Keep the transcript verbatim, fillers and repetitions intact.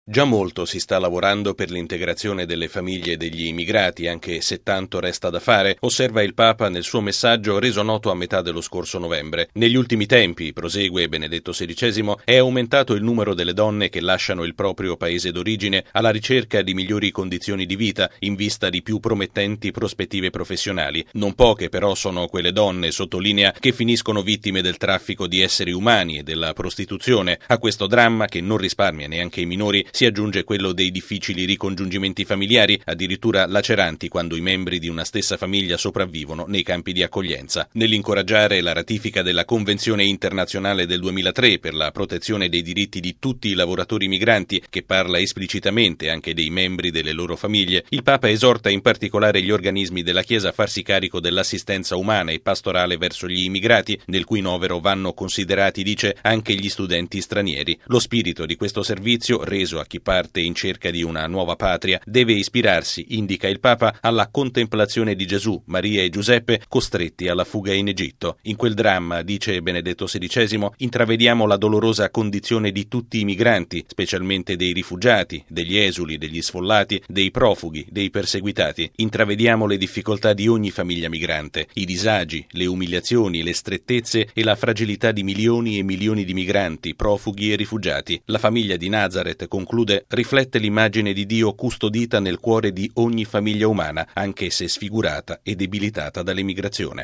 Già molto si sta lavorando per l'integrazione delle famiglie degli immigrati, anche se tanto resta da fare, osserva il Papa nel suo messaggio reso noto a metà dello scorso novembre. Negli ultimi tempi, prosegue Benedetto sedicesimo, è aumentato il numero delle donne che lasciano il proprio paese d'origine alla ricerca di migliori condizioni di vita in vista di più promettenti prospettive professionali. Non poche però sono quelle donne, sottolinea, che finiscono vittime del traffico di esseri umani e della prostituzione. A questo dramma, che non risparmia neanche i minori, si aggiunge quello dei difficili ricongiungimenti familiari, addirittura laceranti quando i membri di una stessa famiglia sopravvivono nei campi di accoglienza. Nell'incoraggiare la ratifica della Convenzione internazionale del duemilatré per la protezione dei diritti di tutti i lavoratori migranti, che parla esplicitamente anche dei membri delle loro famiglie, il Papa esorta in particolare gli organismi della Chiesa a farsi carico dell'assistenza umana e pastorale verso gli immigrati, nel cui novero vanno considerati, dice, anche gli studenti stranieri. Lo spirito di questo servizio, reso a chi parte in cerca di una nuova patria, deve ispirarsi, indica il Papa, alla contemplazione di Gesù, Maria e Giuseppe costretti alla fuga in Egitto. In quel dramma, dice Benedetto sedicesimo, intravediamo la dolorosa condizione di tutti i migranti, specialmente dei rifugiati, degli esuli, degli sfollati, dei profughi, dei perseguitati. Intravediamo le difficoltà di ogni famiglia migrante, i disagi, le umiliazioni, le strettezze e la fragilità di milioni e milioni di migranti, profughi e rifugiati. La famiglia di Nazareth, conclude, riflette l'immagine di Dio custodita nel cuore di ogni famiglia umana, anche se sfigurata e debilitata dall'emigrazione.